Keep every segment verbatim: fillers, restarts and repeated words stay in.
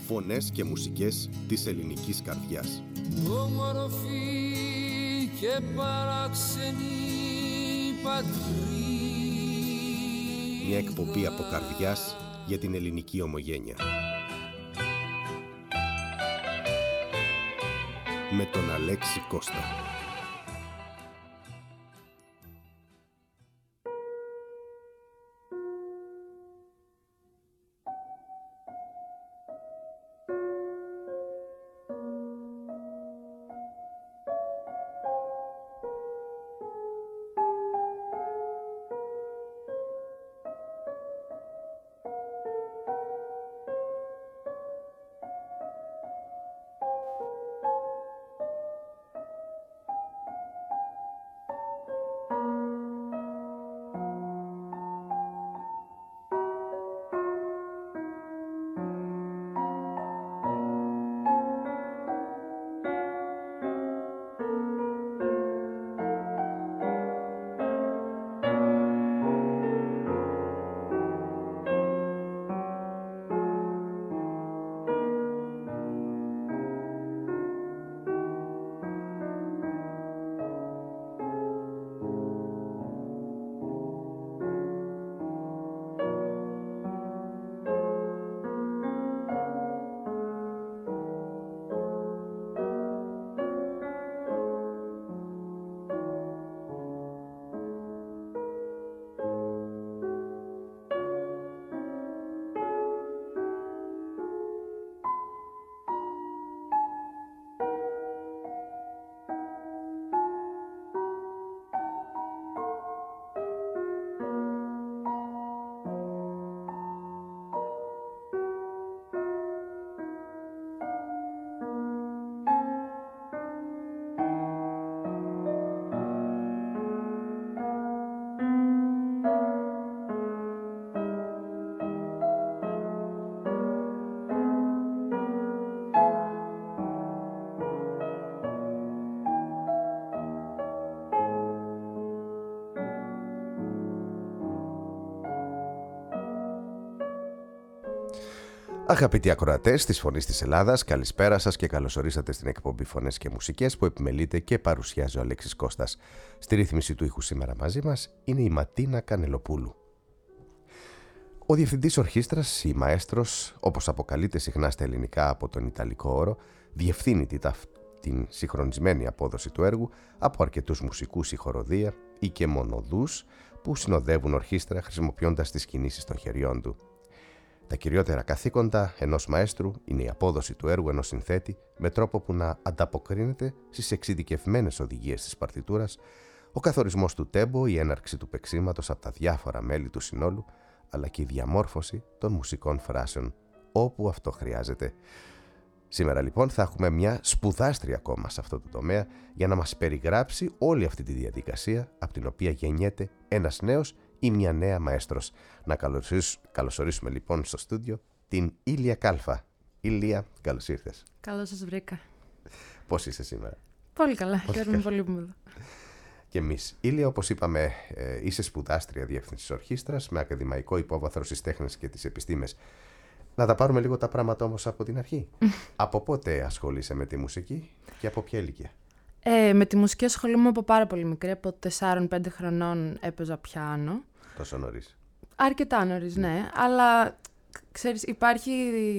Φωνές και μουσικές της ελληνικής καρδιάς. Όμορφη και παράξενη πατρίδα. Μια εκπομπή από καρδιάς για την ελληνική ομογένεια. Με τον Αλέξη Κώστα. Αγαπητοί ακροατές της Φωνής της Ελλάδας, καλησπέρα σας και καλώς ορίσατε στην εκπομπή Φωνές και Μουσικές που επιμελείται και παρουσιάζει ο Αλέξης Κώστας. Στη ρύθμιση του ήχου σήμερα μαζί μας είναι η Ματίνα Κανελοπούλου. Ο διευθυντής ορχήστρας ή μαέστρος, όπως αποκαλείται συχνά στα ελληνικά από τον ιταλικό όρο, διευθύνει την συγχρονισμένη απόδοση του έργου από αρκετούς μουσικούς ή χοροδία ή και μονοδούς που συνοδεύουν ορχήστρα χρησιμοποιώντας τις κινήσεις των χεριών του. Τα κυριότερα καθήκοντα ενός μαέστρου είναι η απόδοση του έργου ενός συνθέτη με τρόπο που να ανταποκρίνεται στις εξειδικευμένες οδηγίες της παρτιτούρας, ο καθορισμός του τέμπο, η έναρξη του παίξήματος από τα διάφορα μέλη του συνόλου, αλλά και η διαμόρφωση των μουσικών φράσεων, όπου αυτό χρειάζεται. Σήμερα λοιπόν θα έχουμε μια σπουδάστρια ακόμα σε αυτό το τομέα για να μας περιγράψει όλη αυτή τη διαδικασία από την οποία γεννιέται ένας νέος ή μια νέα μαέστρος. Να καλωσορίσουμε λοιπόν στο στούντιο την Ήλια Κάλφα. Ήλια, καλώς ήρθες. Καλώς σας βρήκα. Πώς είσαι σήμερα? Πολύ καλά, χαίρομαι πολύ που είμαι εδώ. Και εμείς. Ήλια, όπως είπαμε, είσαι σπουδάστρια διεύθυνσης ορχήστρας με ακαδημαϊκό υπόβαθρο στις τέχνες και τις επιστήμες. Να τα πάρουμε λίγο τα πράγματα όμως από την αρχή. Από πότε ασχολείσαι με τη μουσική και από ποια ηλικία? Ε, με τη μουσική ασχολούμαι από πάρα πολύ μικρή, από τεσσάρων πέντε χρονών έπαιζα πιάνο. Τόσο νωρίς? Αρκετά νωρίς, ναι. Αλλά, ξέρεις, υπάρχει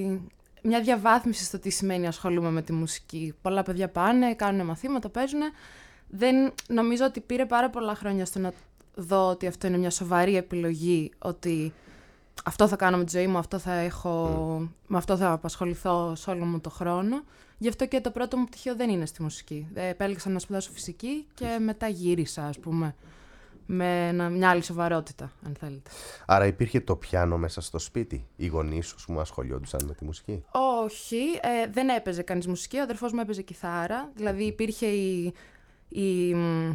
μια διαβάθμιση στο τι σημαίνει ασχολούμαι με τη μουσική. Πολλά παιδιά πάνε, κάνουν μαθήματα, παίζουν. Δεν νομίζω ότι πήρε πάρα πολλά χρόνια στο να δω ότι αυτό είναι μια σοβαρή επιλογή, ότι αυτό θα κάνω με τη ζωή μου, αυτό θα έχω, mm. με αυτό θα απασχοληθώ σε όλο μου το χρόνο. Γι' αυτό και το πρώτο μου πτυχίο δεν είναι στη μουσική. Επέλεξα να σπουδάσω φυσική και μετά γύρισα, ας πούμε, με ένα, μια άλλη σοβαρότητα, αν θέλετε. Άρα υπήρχε το πιάνο μέσα στο σπίτι? Οι γονείς σου ασχολιόντουσαν με τη μουσική? Όχι, ε, δεν έπαιζε κανείς μουσική. Ο αδερφός μου έπαιζε κιθάρα. Δηλαδή υπήρχε η... η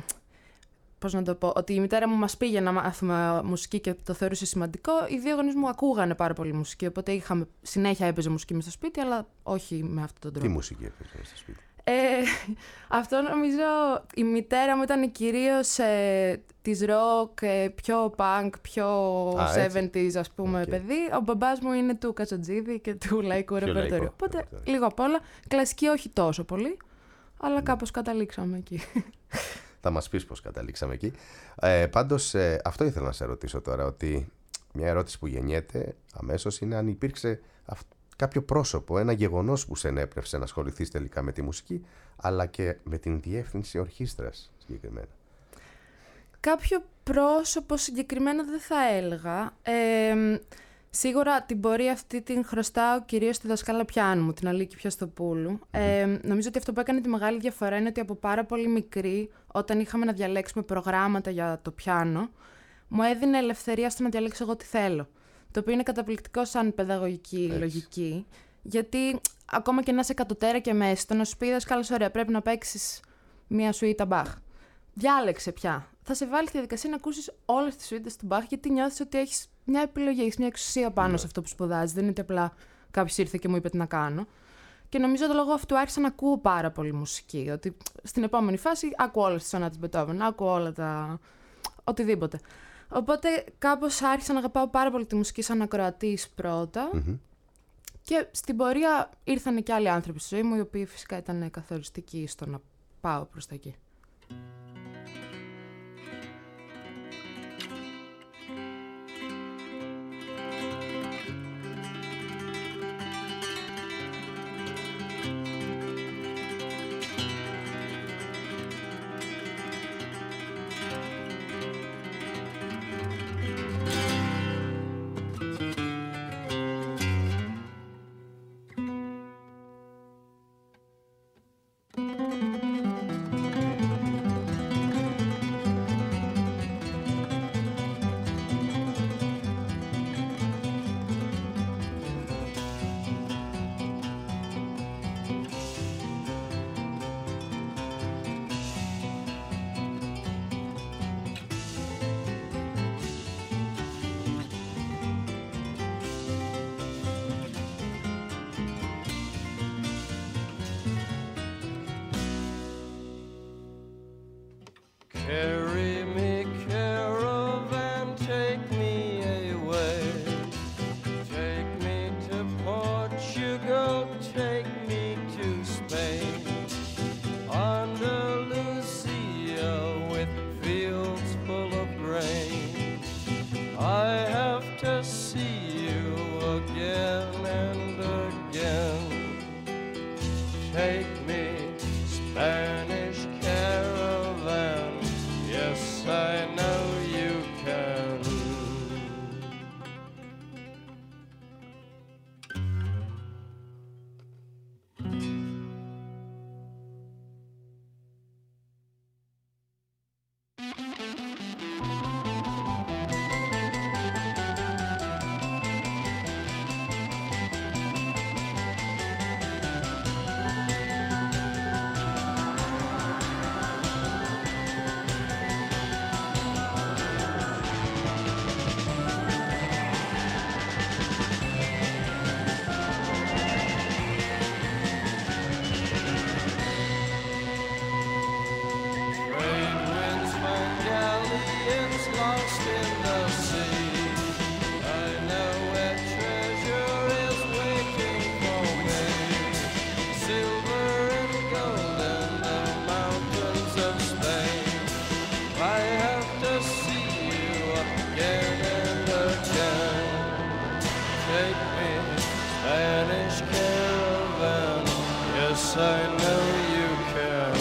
πώς να το πω, ότι η μητέρα μου μας πήγε να μάθουμε μουσική και το θεωρούσε σημαντικό. Οι δύο γονείς μου ακούγανε πάρα πολύ μουσική, οπότε είχαμε, συνέχεια έπαιζε μουσική μες στο σπίτι, αλλά όχι με αυτόν τον τρόπο. Τι μουσική έπαιζε στο σπίτι? Ε, αυτό νομίζω η μητέρα μου ήταν κυρίως ε, της rock, ε, πιο punk, πιο Α, εβδομήντα ας πούμε okay. παιδί. Ο μπαμπάς μου είναι του Κατσατζίδη και του λαϊκού ρεπερτορίου. Οπότε ρεπερτορίου. Λίγο απ' όλα. Κλασική όχι τόσο πολύ, αλλά mm. κάπως καταλήξαμε εκεί. Θα μας πεις πώς καταλήξαμε εκεί. Ε, πάντως ε, αυτό ήθελα να σε ρωτήσω τώρα, ότι μια ερώτηση που γεννιέται αμέσως είναι αν υπήρξε αυτό. Κάποιο πρόσωπο, ένα γεγονός που σε ενέπνευσε να ασχοληθείς τελικά με τη μουσική, αλλά και με την διεύθυνση ορχήστρας συγκεκριμένα. Κάποιο πρόσωπο συγκεκριμένα δεν θα έλεγα. Ε, σίγουρα την πορεία αυτή την χρωστάω κυρίως στη δασκάλα πιάνου μου, την Αλίκη Πιαστοπούλου. Mm-hmm. Ε, νομίζω ότι αυτό που έκανε τη μεγάλη διαφορά είναι ότι από πάρα πολύ μικρή, όταν είχαμε να διαλέξουμε προγράμματα για το πιάνο, μου έδινε ελευθερία στο να διαλέξω εγώ τι θέλω. Το οποίο είναι καταπληκτικό σαν παιδαγωγική Έτσι. λογική, γιατί ακόμα και να είσαι κατωτέρα και μέσα, το να σου πει δάσκαλος, ωραία, πρέπει να παίξεις μία σουίτα Μπαχ. Διάλεξε πια. Θα σε βάλει στη διαδικασία να ακούσεις όλες τις σουίτες του Μπαχ, γιατί νιώθεις ότι έχεις μια επιλογή, έχεις μια εξουσία πάνω ναι. σε αυτό που σπουδάζεις. Δεν είναι ότι απλά κάποιος ήρθε και μου είπε τι να κάνω. Και νομίζω ότι λόγω αυτού άρχισα να ακούω πάρα πολύ μουσική. Ότι στην επόμενη φάση ακούω όλες τις σονάτες Μπετόβεν, ακούω όλα τα. Οτιδήποτε. Οπότε κάπως άρχισα να αγαπάω πάρα πολύ τη μουσική σαν ακροατής πρώτα mm-hmm. και στην πορεία ήρθαν και άλλοι άνθρωποι στη ζωή μου, οι οποίοι φυσικά ήταν καθοριστικοί στο να πάω προς τα εκεί. Carry me, caravan, take me away. Take me to Portugal, take me to Spain. Andalusia with fields full of grain. I have to see you again and again. Take me, Spanish caravan. Yes, I know you can. I know you can.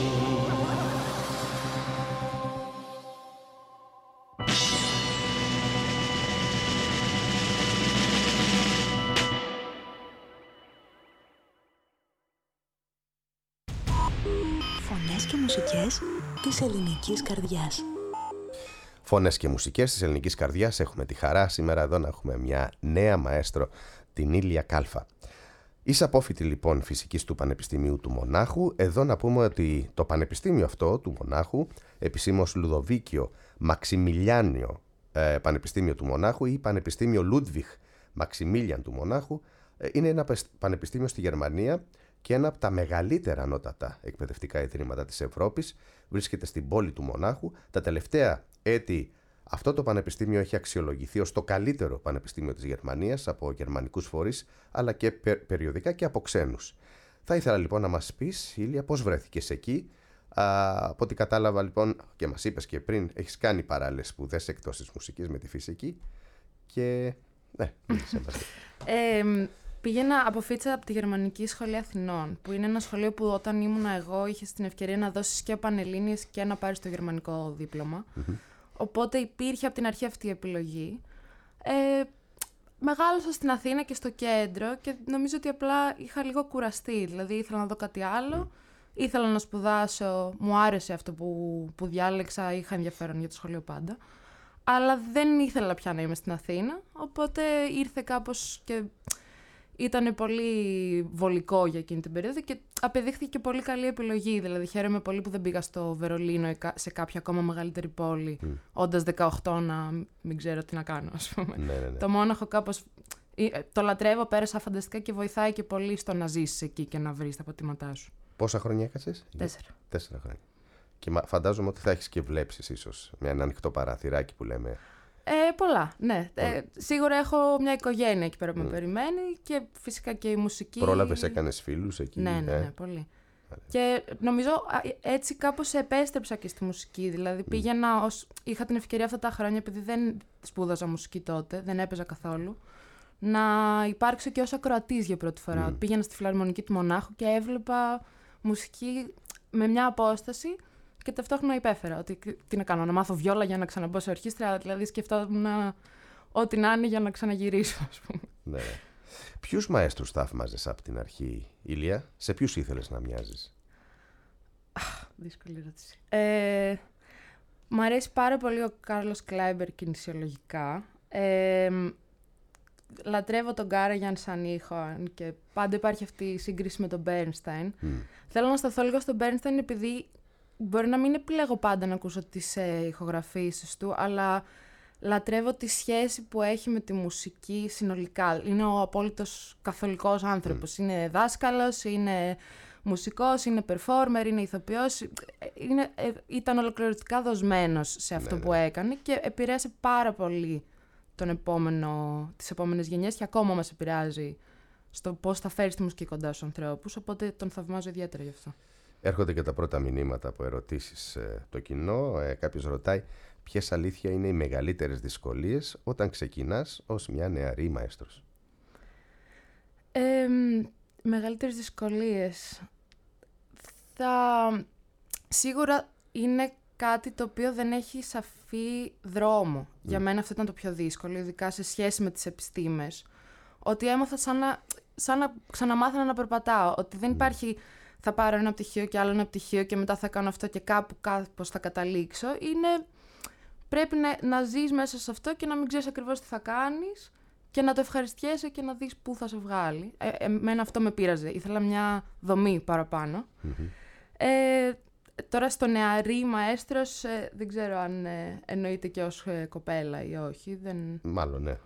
Φωνές και μουσικές της ελληνικής καρδιάς. Φωνές και μουσικές της ελληνικής καρδιάς. Έχουμε τη χαρά σήμερα εδώ να έχουμε μια νέα μαέστρο, την Ήλια Κάλφα. Είσαι απόφοιτη λοιπόν φυσικής του Πανεπιστημίου του Μονάχου. Εδώ να πούμε ότι το πανεπιστήμιο αυτό του Μονάχου, επισήμως Λουδοβίκιο Μαξιμιλιάνιο ε, Πανεπιστήμιο του Μονάχου ή Πανεπιστήμιο Λούντβιχ Μαξιμίλιαν του Μονάχου, ε, είναι ένα πανεπιστήμιο στη Γερμανία και ένα από τα μεγαλύτερα ανώτατα εκπαιδευτικά ιδρύματα της Ευρώπης. Βρίσκεται στην πόλη του Μονάχου. Τα τελευταία έτη αυτό το πανεπιστήμιο έχει αξιολογηθεί ως το καλύτερο πανεπιστήμιο της Γερμανίας από γερμανικούς φορείς, αλλά και περιοδικά και από ξένους. Θα ήθελα λοιπόν να μας πεις, Ήλια, πώς βρέθηκες εκεί. Α, από ό,τι κατάλαβα λοιπόν και μας είπες και πριν, έχεις κάνει παράλληλες σπουδές εκτός της μουσικής με τη φυσική και ναι, μίλησέ μας. ε, πήγαινα αποφύτησα από τη Γερμανική Σχολή Αθηνών, που είναι ένα σχολείο που όταν ήμουνα εγώ είχες την ευκαιρία να δώσεις και πανελλήνιες και να πάρεις το γερμανικό δίπλωμα. Mm-hmm. Οπότε υπήρχε από την αρχή αυτή η επιλογή. Ε, μεγάλωσα στην Αθήνα και στο κέντρο και νομίζω ότι απλά είχα λίγο κουραστεί. Δηλαδή ήθελα να δω κάτι άλλο, ήθελα να σπουδάσω, μου άρεσε αυτό που, που διάλεξα, είχα ενδιαφέρον για το σχολείο πάντα. Αλλά δεν ήθελα πια να είμαι στην Αθήνα, οπότε ήρθε κάπως και ήταν πολύ βολικό για εκείνη την περίοδο και απεδείχθηκε πολύ καλή επιλογή. Δηλαδή χαίρομαι πολύ που δεν πήγα στο Βερολίνο ή σε κάποια ακόμα μεγαλύτερη πόλη, mm. όντας δεκαοκτώ να μην ξέρω τι να κάνω, ας πούμε. Ναι, ναι, ναι. Το Μόναχο κάπως το λατρεύω, πέρασα φανταστικά και βοηθάει και πολύ στο να ζήσεις εκεί και να βρεις τα πατήματά σου. Πόσα χρόνια έκατσες? Τέσσερα. Τέσσερα χρόνια. Και φαντάζομαι ότι θα έχεις και βλέψεις ίσως με ένα ανοιχτό παραθυράκι που λέμε. Ε, πολλά, ναι. Ε, σίγουρα έχω μια οικογένεια εκεί πέρα που mm. με περιμένει και φυσικά και η μουσική. Πρόλαβες, έκανες φίλους εκεί? Ναι, ναι, ναι, ε? πολύ. Άρα. Και νομίζω έτσι κάπως επέστρεψα και στη μουσική. Δηλαδή πήγαινα, ως... είχα την ευκαιρία αυτά τα χρόνια, επειδή δεν σπούδαζα μουσική τότε, δεν έπαιζα καθόλου, να υπάρξω και ως ακροατής για πρώτη φορά. Mm. Πήγαινα στη Φιλαρμονική του Μονάχου και έβλεπα μουσική με μια απόσταση. Και ταυτόχρονα υπέφερα ότι τι να κάνω, να μάθω βιόλα για να ξαναμπω σε ορχήστρα. Δηλαδή σκεφτόμουν ό,τι να είναι για να ξαναγυρίσω, ας πούμε. Ναι. Ποιους μαέστρους θαύμαζες από την αρχή, Ήλια? Σε ποιους ήθελες να μοιάζεις? Αχ, δύσκολη ερώτηση. Ε, μ' αρέσει πάρα πολύ ο Κάρλος Κλάιμπερ κινησιολογικά. Ε, λατρεύω τον Γκάραγιαν σαν ήχο και πάντα υπάρχει αυτή η σύγκριση με τον Μπέρνσταϊν. Mm. Θέλω να σταθώ λίγο στον Μπέρνσταϊν επειδή μπορεί να μην επιλέγω πάντα να ακούσω τις ε, ηχογραφήσεις του, αλλά λατρεύω τη σχέση που έχει με τη μουσική συνολικά. Είναι ο απόλυτος καθολικός άνθρωπος. Mm. Είναι δάσκαλος, είναι μουσικός, είναι performer, είναι ηθοποιός. Είναι, ε, ήταν ολοκληρωτικά δοσμένος σε αυτό ναι, που ναι. έκανε και επηρέασε πάρα πολύ τον επόμενο, τις επόμενες γενιές και ακόμα μας επηρεάζει στο πώς θα φέρει τη μουσική κοντά στους ανθρώπους, οπότε τον θαυμάζω ιδιαίτερα γι' αυτό. Έρχονται και τα πρώτα μηνύματα από ερωτήσεις ε, το κοινό. Ε, κάποιος ρωτάει ποιες αλήθεια είναι οι μεγαλύτερες δυσκολίες όταν ξεκινάς ως μια νεαρή μαέστρος. Ε, μεγαλύτερες δυσκολίες. Θα... Σίγουρα είναι κάτι το οποίο δεν έχει σαφή δρόμο. Mm. Για μένα αυτό ήταν το πιο δύσκολο, ειδικά σε σχέση με τις επιστήμες. Ότι έμαθα σαν να, σαν να ξαναμάθαινα να περπατάω. Ότι δεν υπάρχει... θα πάρω ένα πτυχίο και άλλο ένα πτυχίο και μετά θα κάνω αυτό και κάπου κάπως θα καταλήξω. Είναι... Πρέπει να, να ζεις μέσα σε αυτό και να μην ξέρεις ακριβώς τι θα κάνεις και να το ευχαριστιέσαι και να δεις πού θα σε βγάλει. Ε, εμένα αυτό με πείραζε. Ήθελα μια δομή παραπάνω. Mm-hmm. Ε, τώρα στο νεαρή μαέστρος ε, δεν ξέρω αν ε, εννοείται και ως ε, κοπέλα ή όχι. Δεν... Μάλλον, ναι.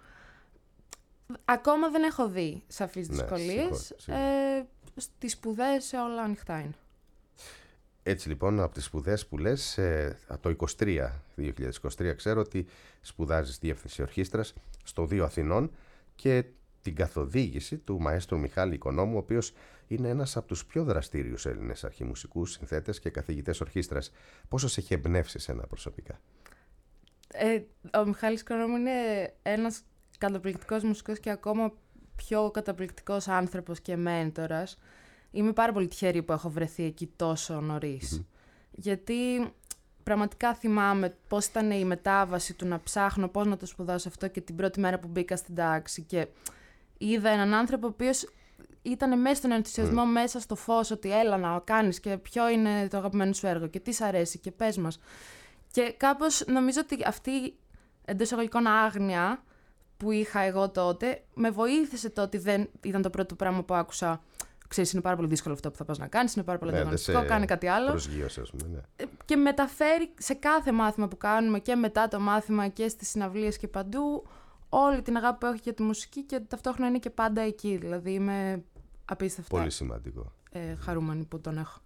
Ακόμα δεν έχω δει σαφείς ναι, δυσκολίες. σίγουρα. Ε, στις σπουδές όλα ανοιχτά είναι. Έτσι λοιπόν από τις σπουδές που λες, ε, από το είκοσι τρία, δύο χιλιάδες είκοσι τρία ξέρω ότι σπουδάζεις διεύθυνση ορχήστρας στο Δίο Αθηνών και την καθοδήγηση του μαέστρου Μιχάλη Οικονόμου, ο οποίος είναι ένας από τους πιο δραστήριους Έλληνες αρχιμουσικούς συνθέτες και καθηγητές ορχήστρας. Πόσο σε έχει εμπνεύσει εσένα προσωπικά? Ε, ο Μιχάλης Οικονόμου είναι ένας καταπληκτικός μουσικός και ακόμα πιο καταπληκτικός άνθρωπος και μέντορας. Είμαι πάρα πολύ τυχερή που έχω βρεθεί εκεί τόσο νωρίς. Mm-hmm. Γιατί πραγματικά θυμάμαι πώς ήταν η μετάβαση του να ψάχνω πώς να το σπουδάσω αυτό και την πρώτη μέρα που μπήκα στην τάξη και είδα έναν άνθρωπο ο οποίος ήταν μέσα στον ενθουσιασμό, mm. μέσα στο φως ότι έλα να κάνεις και ποιο είναι το αγαπημένο σου έργο και τι σ' αρέσει και πες μας. Και κάπως νομίζω ότι αυτή εντός εισαγωγικών άγνοια που είχα εγώ τότε με βοήθησε το ότι δεν ήταν το πρώτο πράγμα που άκουσα. Ξέρεις, είναι πάρα πολύ δύσκολο αυτό που θα πας να κάνεις, είναι πάρα πολύ ανταγωνιστικό, ναι, κάνε κάτι άλλο. Προσγείωσε, ας πούμε, ναι. Και μεταφέρει σε κάθε μάθημα που κάνουμε και μετά το μάθημα και στις συναυλίες και παντού όλη την αγάπη που έχω για τη μουσική και ταυτόχρονα είναι και πάντα εκεί. Δηλαδή είμαι απίστευτα. Πολύ σημαντικό. ε, χαρούμενη που τον έχω.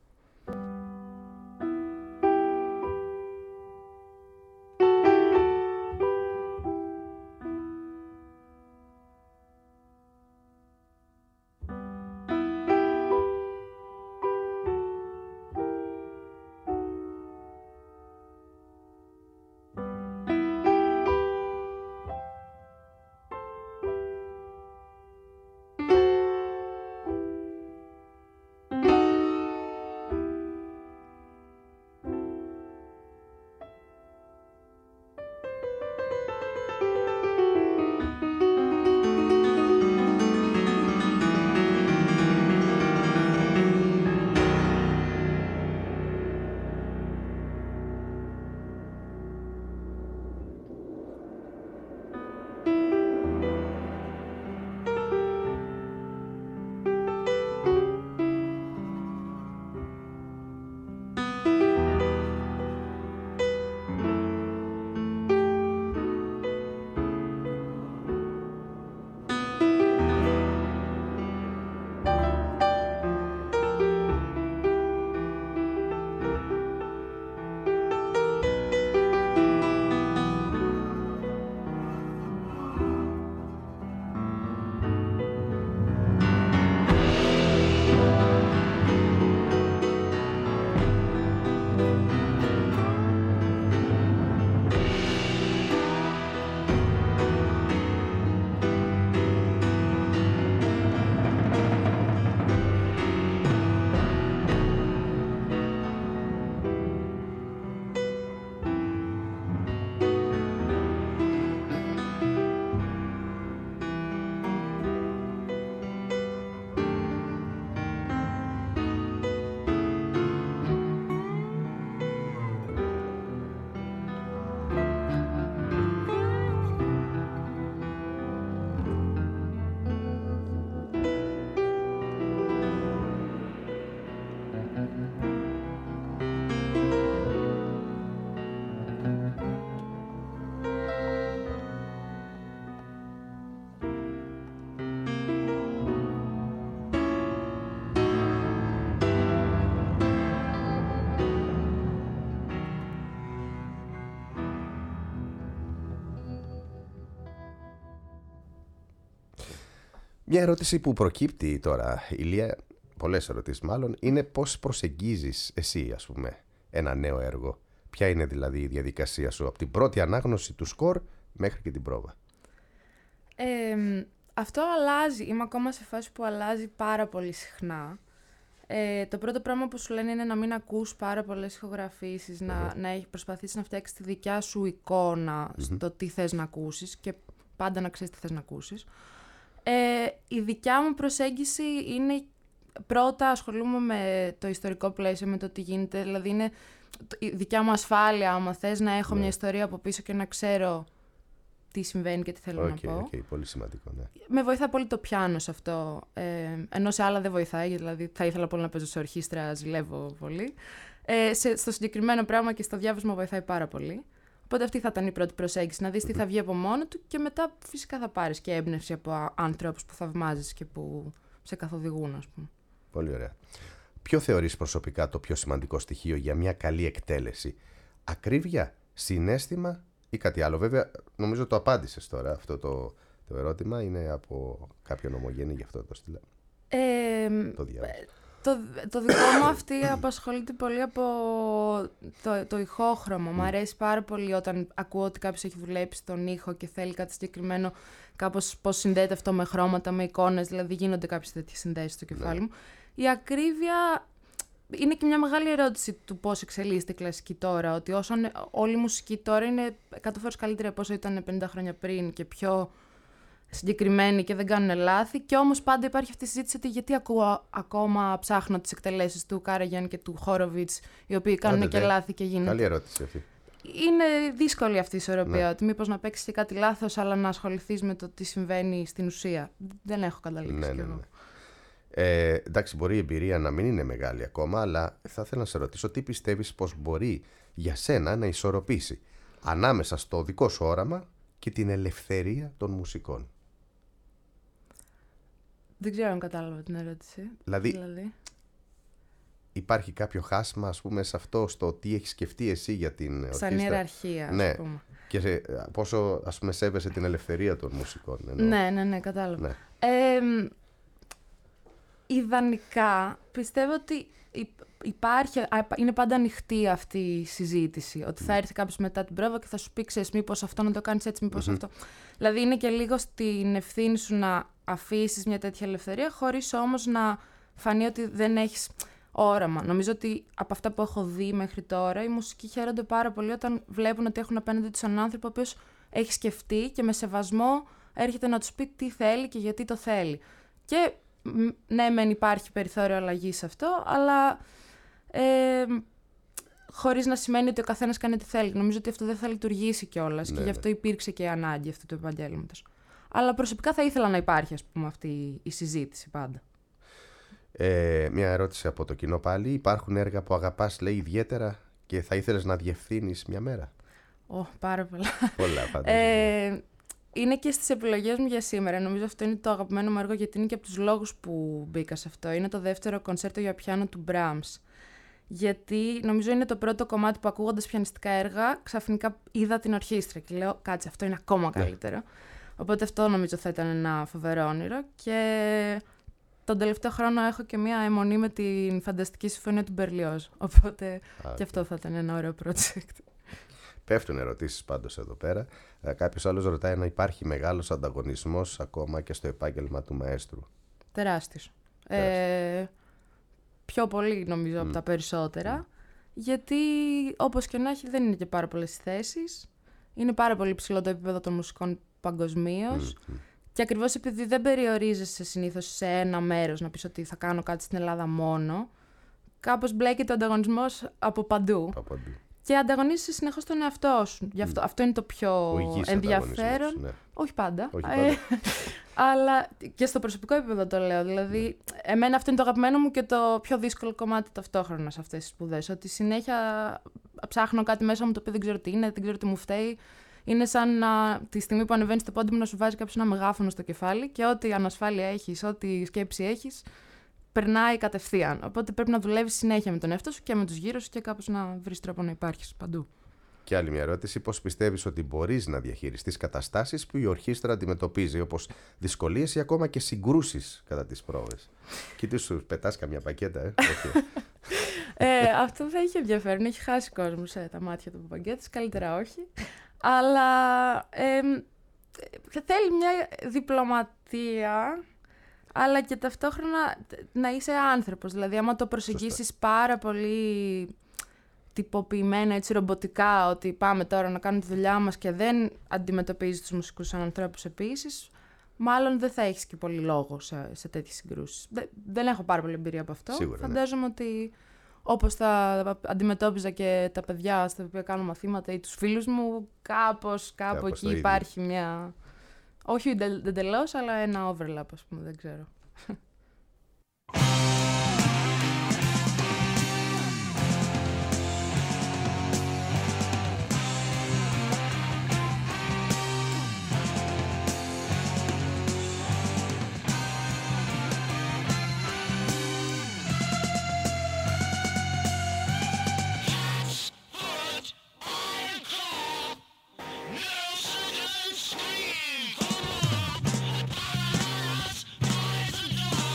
Μια ερώτηση που προκύπτει τώρα, Ηλία, πολλές ερωτήσεις μάλλον, είναι πώς προσεγγίζεις εσύ, ας πούμε, ένα νέο έργο. Ποια είναι δηλαδή η διαδικασία σου από την πρώτη ανάγνωση του σκορ μέχρι και την πρόβα? Ε, αυτό αλλάζει. Είμαι ακόμα σε φάση που αλλάζει πάρα πολύ συχνά. Ε, το πρώτο πράγμα που σου λένε είναι να μην ακούς πάρα πολλές ηχογραφήσεις, mm-hmm. να, να έχει προσπαθήσει να φτιάξεις τη δικιά σου εικόνα mm-hmm. στο τι θες να ακούσεις και πάντα να ξέρεις τι θες να ακούσεις. Ε, η δικιά μου προσέγγιση είναι πρώτα ασχολούμαι με το ιστορικό πλαίσιο, με το τι γίνεται, δηλαδή είναι η δικιά μου ασφάλεια, άμα θες να έχω yeah. μια ιστορία από πίσω και να ξέρω τι συμβαίνει και τι θέλω okay, να πω. Okay, πολύ σημαντικό, ναι. Με βοηθά πολύ το πιάνο σε αυτό, ε, ενώ σε άλλα δεν βοηθάει, δηλαδή θα ήθελα πολύ να παίζω σε ορχήστρα, ζηλεύω πολύ. Ε, σε, στο συγκεκριμένο πράγμα και στο διάβασμα βοηθάει πάρα πολύ. Οπότε αυτή θα ήταν η πρώτη προσέγγιση, να δεις τι θα βγει από μόνο του και μετά φυσικά θα πάρεις και έμπνευση από άνθρωπους που θαυμάζεις και που σε καθοδηγούν, ας πούμε. Πολύ ωραία. Ποιο θεωρείς προσωπικά το πιο σημαντικό στοιχείο για μια καλή εκτέλεση? Ακρίβεια, συναίσθημα ή κάτι άλλο? Βέβαια, νομίζω το απάντησες τώρα αυτό το, το ερώτημα. Είναι από κάποιον ομογενή, γι' αυτό το στείλα. Ε, το διάβασα. Το, το δικό μου αυτή απασχολείται πολύ από το, το ηχόχρωμο. Mm. Μ' αρέσει πάρα πολύ όταν ακούω ότι κάποιος έχει δουλέψει τον ήχο και θέλει κάτι συγκεκριμένο, κάπως πώς συνδέεται αυτό με χρώματα, με εικόνες, δηλαδή γίνονται κάποιες τέτοιες συνδέσεις στο κεφάλι μου. Ναι. Η ακρίβεια είναι και μια μεγάλη ερώτηση του πώς εξελίσσεται η κλασική τώρα, ότι όσο όλη η μουσική τώρα είναι εκατό φορές καλύτερη από όσο ήταν πενήντα χρόνια πριν και πιο συγκεκριμένοι και δεν κάνουν λάθη, και όμως πάντα υπάρχει αυτή η συζήτηση ότι γιατί ακούω ακόμα ψάχνω τις εκτελέσεις του Κάραγιαν και του Χόροβιτς, οι οποίοι κάνουν Άντε, και δε. λάθη και γίνονται. Καλή ερώτηση αυτή. Είναι δύσκολη αυτή η ισορροπία, ναι. ότι μήπως να παίξεις και κάτι λάθος, αλλά να ασχοληθείς με το τι συμβαίνει στην ουσία. Δεν έχω καταλήξει ναι, κι ναι, εγώ. Ναι. Ε, εντάξει, μπορεί η εμπειρία να μην είναι μεγάλη ακόμα, αλλά θα ήθελα να σε ρωτήσω τι πιστεύεις πως μπορεί για σένα να ισορροπήσει ανάμεσα στο δικό σου όραμα και την ελευθερία των μουσικών. Δεν ξέρω αν κατάλαβα την ερώτηση. Δηλαδή, δηλαδή. υπάρχει κάποιο χάσμα, ας πούμε, σε αυτό, στο τι έχεις σκεφτεί εσύ για την ορχήστρα. Σαν ιεραρχία, ας ναι. πούμε. Και σε, πόσο, ας πούμε, σέβεσαι την ελευθερία των μουσικών. Εννοώ. Ναι, ναι, ναι, κατάλαβα. Ναι. Ε, ιδανικά, πιστεύω ότι υπάρχει, είναι πάντα ανοιχτή αυτή η συζήτηση. Ότι θα έρθει κάποιος μετά την πρόβα και θα σου πει, ξέρεις, μήπως αυτό να το κάνεις έτσι, μήπως mm-hmm. αυτό. Δηλαδή είναι και λίγο στην ευθύνη σου να αφήσεις μια τέτοια ελευθερία, χωρίς όμως να φανεί ότι δεν έχεις όραμα. Νομίζω ότι από αυτά που έχω δει μέχρι τώρα, οι μουσικοί χαίρονται πάρα πολύ όταν βλέπουν ότι έχουν απέναντι τους έναν άνθρωπο ο οποίος έχει σκεφτεί και με σεβασμό έρχεται να τους πει τι θέλει και γιατί το θέλει. Και ναι, μεν υπάρχει περιθώριο αλλαγής σε αυτό, αλλά ε, χωρίς να σημαίνει ότι ο καθένας κάνει τι θέλει. Νομίζω ότι αυτό δεν θα λειτουργήσει κιόλας ναι, και γι' αυτό υπήρξε και η ανάγκη αυτού του επαγγέλματος. Αλλά προσωπικά θα ήθελα να υπάρχει, ας πούμε, αυτή η συζήτηση πάντα. Ε, μια ερώτηση από το κοινό πάλι. Υπάρχουν έργα που αγαπάς, λέει, ιδιαίτερα και θα ήθελες να διευθύνεις μια μέρα? Ω, oh, πάρα πολλά. Πολλά, φαντάζομαι. Ε, είναι και στις επιλογές μου για σήμερα. Νομίζω αυτό είναι το αγαπημένο μου έργο, γιατί είναι και από τους λόγους που μπήκα σε αυτό. Είναι το δεύτερο κονσέρτο για πιάνο του Brahms. Γιατί νομίζω είναι το πρώτο κομμάτι που, ακούγοντας πιανιστικά έργα, ξαφνικά είδα την ορχήστρα και λέω, κάτσε, αυτό είναι ακόμα καλύτερο. Yeah. Οπότε αυτό νομίζω θα ήταν ένα φοβερό όνειρο. Και τον τελευταίο χρόνο έχω και μία αιμονή με την φανταστική συμφωνία του Μπερλιόζ. Οπότε ah, okay. και αυτό θα ήταν ένα ωραίο project. Πέφτουν ερωτήσεις πάντως εδώ πέρα. Ε, κάποιος άλλος ρωτάει αν υπάρχει μεγάλος ανταγωνισμός ακόμα και στο επάγγελμα του μαέστρου. Τεράστιος. Ε, πιο πολύ νομίζω mm. από τα περισσότερα. Mm. Γιατί όπως και να έχει δεν είναι και πάρα πολλές θέσεις. Είναι πάρα πολύ ψηλό το επίπεδο των μουσικών παγκοσμίως. Mm. Και ακριβώς επειδή δεν περιορίζεσαι συνήθως σε ένα μέρος να πεις ότι θα κάνω κάτι στην Ελλάδα μόνο, κάπως μπλέκεται ο ανταγωνισμός από παντού. Από παντού. Και ανταγωνίζεσαι συνεχώς τον εαυτό σου. Γι' αυτό, mm. αυτό είναι το πιο ενδιαφέρον. Ναι. Όχι πάντα. Όχι πάντα. Ε, αλλά και στο προσωπικό επίπεδο το λέω. Δηλαδή, mm. εμένα αυτό είναι το αγαπημένο μου και το πιο δύσκολο κομμάτι ταυτόχρονα σε αυτές τις σπουδές. Ότι συνέχεια ψάχνω κάτι μέσα μου το οποίο δεν ξέρω τι είναι, δεν ξέρω τι μου φταίει. Είναι σαν να, τη στιγμή που ανεβαίνεις στο πόντιμο να σου βάζει κάποιος ένα μεγάφωνο στο κεφάλι και ό,τι ανασφάλεια έχεις, ό,τι σκέψη έχεις, περνάει κατευθείαν. Οπότε πρέπει να δουλεύεις συνέχεια με τον εαυτό σου και με τους γύρω σου και κάπως να βρεις τρόπο να υπάρχεις παντού. Και άλλη μια ερώτηση. Πώς πιστεύεις ότι μπορείς να διαχειριστείς καταστάσεις που η ορχήστρα αντιμετωπίζει, όπως δυσκολίες ή ακόμα και συγκρούσεις κατά τις πρόβες? Και τι σου πετάς καμιά πακέτα, ε? ε αυτό θα είχε ενδιαφέρον. Έχει χάσει κόσμο σε τα μάτια του πακέτες. Καλύτερα όχι. Αλλά ε, θέλει μια διπλωματία, αλλά και ταυτόχρονα να είσαι άνθρωπος. Δηλαδή, άμα το προσεγγίσεις Σωστά. πάρα πολύ τυποποιημένα, έτσι ρομποτικά, ότι πάμε τώρα να κάνουμε τη δουλειά μας και δεν αντιμετωπίζεις τους μουσικούς σαν ανθρώπους επίσης, μάλλον δεν θα έχεις και πολύ λόγο σε, σε τέτοιες συγκρούσεις. Δεν, δεν έχω πάρα πολύ εμπειρία από αυτό. Σίγουρα, Φαντάζομαι ναι. ότι όπως θα αντιμετώπιζα και τα παιδιά στα οποία κάνω μαθήματα ή τους φίλους μου, κάπως, κάπου κάπως εκεί υπάρχει μια... Όχι εντελώς, αλλά ένα overlap, ας πούμε, δεν ξέρω. Scream!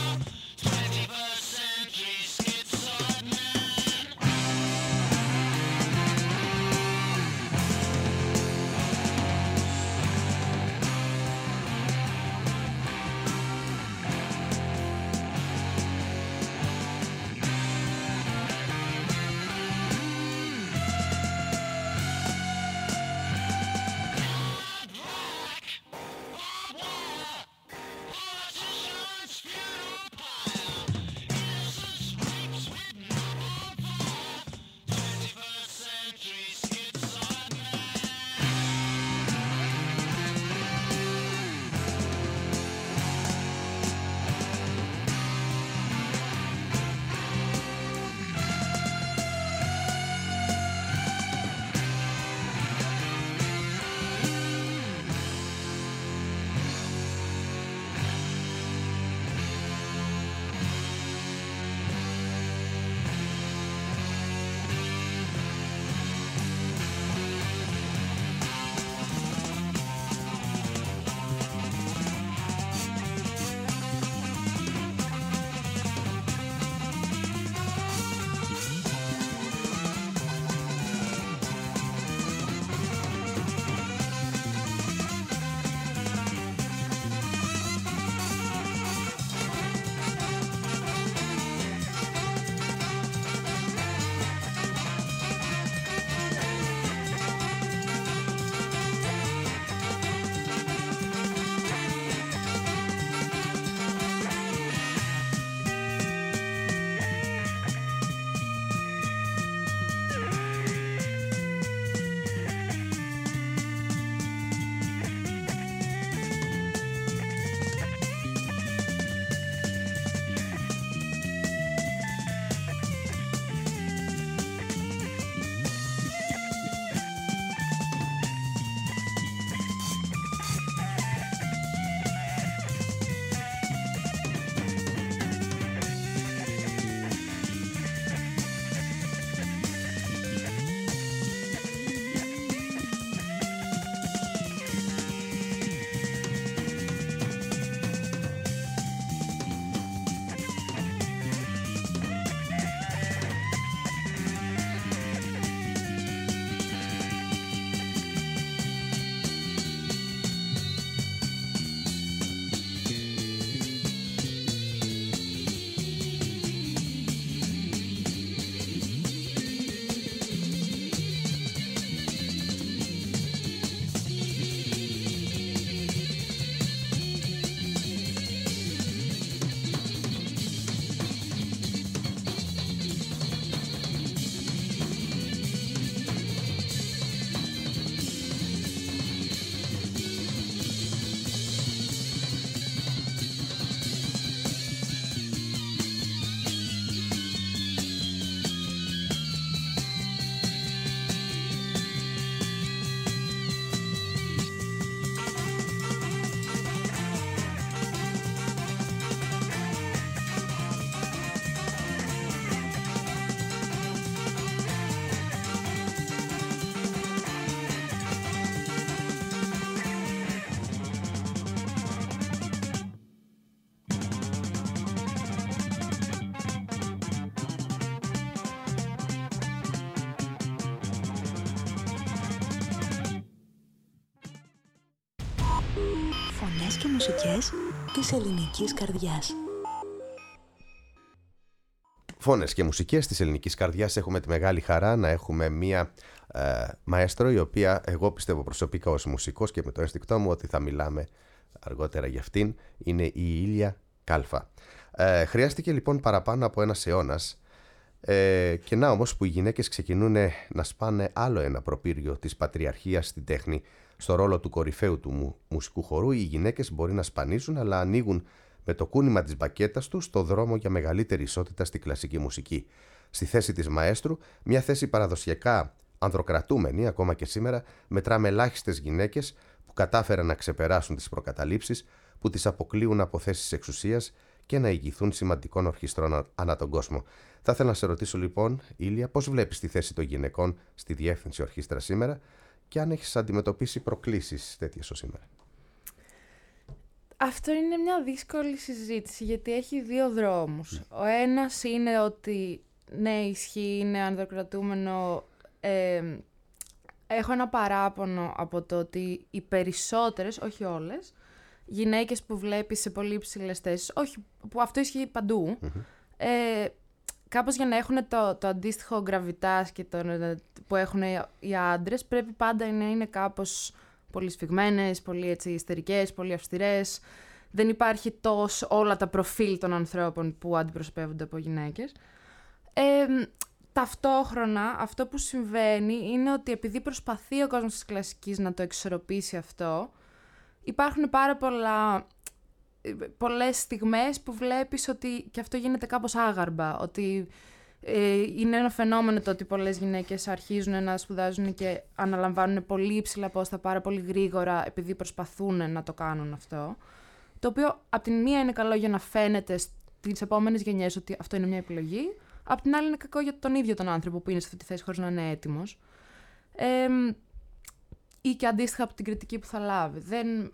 Φωνές και μουσικές της ελληνικής καρδιάς. Φώνες και μουσικές της ελληνικής καρδιάς. Έχουμε τη μεγάλη χαρά να έχουμε μία ε, μαέστρο, η οποία εγώ πιστεύω προσωπικά ως μουσικός και με το ένστικτό μου ότι θα μιλάμε αργότερα για αυτήν. Είναι η Ήλια Κάλφα. Ε, χρειάστηκε λοιπόν παραπάνω από ένας αιώνας, ε, και να όμως που οι γυναίκες ξεκινούν να σπάνε άλλο ένα προπύργιο της πατριαρχίας στην τέχνη. Στο ρόλο του κορυφαίου του μου, μουσικού χορού, οι γυναίκες μπορεί να σπανίζουν, αλλά ανοίγουν με το κούνημα της μπακέτας του στο δρόμο για μεγαλύτερη ισότητα στη κλασική μουσική. Στη θέση της μαέστρου, μια θέση παραδοσιακά ανδροκρατούμενη, ακόμα και σήμερα, μετράμε ελάχιστες γυναίκες που κατάφεραν να ξεπεράσουν τις προκαταλήψεις που τις αποκλείουν από θέσεις εξουσίας και να ηγηθούν σημαντικών ορχιστρών ανά τον κόσμο. Θα ήθελα να σε ρωτήσω λοιπόν, Ήλια, πώς βλέπεις τη θέση των γυναικών στη διεύθυνση ορχήστρα σήμερα και αν έχεις αντιμετωπίσει προκλήσεις τέτοιες ως σήμερα. Αυτό είναι μια δύσκολη συζήτηση, γιατί έχει δύο δρόμους. Ο ένας είναι ότι ναι, ισχύει, είναι ανδροκρατούμενο. Ε, έχω ένα παράπονο από το ότι οι περισσότερες, όχι όλες, γυναίκες που βλέπεις σε πολύ υψηλές θέσεις, όχι, που αυτό ισχύει παντού, mm-hmm. ε, κάπως για να έχουν το, το αντίστοιχο γκραβιτάς και το, που έχουν οι άντρες, πρέπει πάντα να είναι κάπως πολύ σφιγμένες, πολύ έτσι ιστερικές, πολύ αυστηρές. Δεν υπάρχει τόσο όλα τα προφίλ των ανθρώπων που αντιπροσωπεύονται από γυναίκες. Ε, ταυτόχρονα αυτό που συμβαίνει είναι ότι επειδή προσπαθεί ο κόσμος της κλασικής να το εξισορροπήσει αυτό, υπάρχουν πάρα πολλά, πολλές στιγμές που βλέπεις ότι και αυτό γίνεται κάπως άγαρμπα, ότι ε, είναι ένα φαινόμενο το ότι πολλές γυναίκες αρχίζουν να σπουδάζουν και αναλαμβάνουν πολύ υψηλά πόστα πάρα πολύ γρήγορα επειδή προσπαθούν να το κάνουν αυτό, το οποίο απ' την μία είναι καλό για να φαίνεται στις επόμενες γενιές ότι αυτό είναι μια επιλογή, απ' την άλλη είναι κακό για τον ίδιο τον άνθρωπο που είναι σε αυτή τη θέση χωρίς να είναι έτοιμος, ε, ή και αντίστοιχα από την κριτική που θα λάβει. Δεν...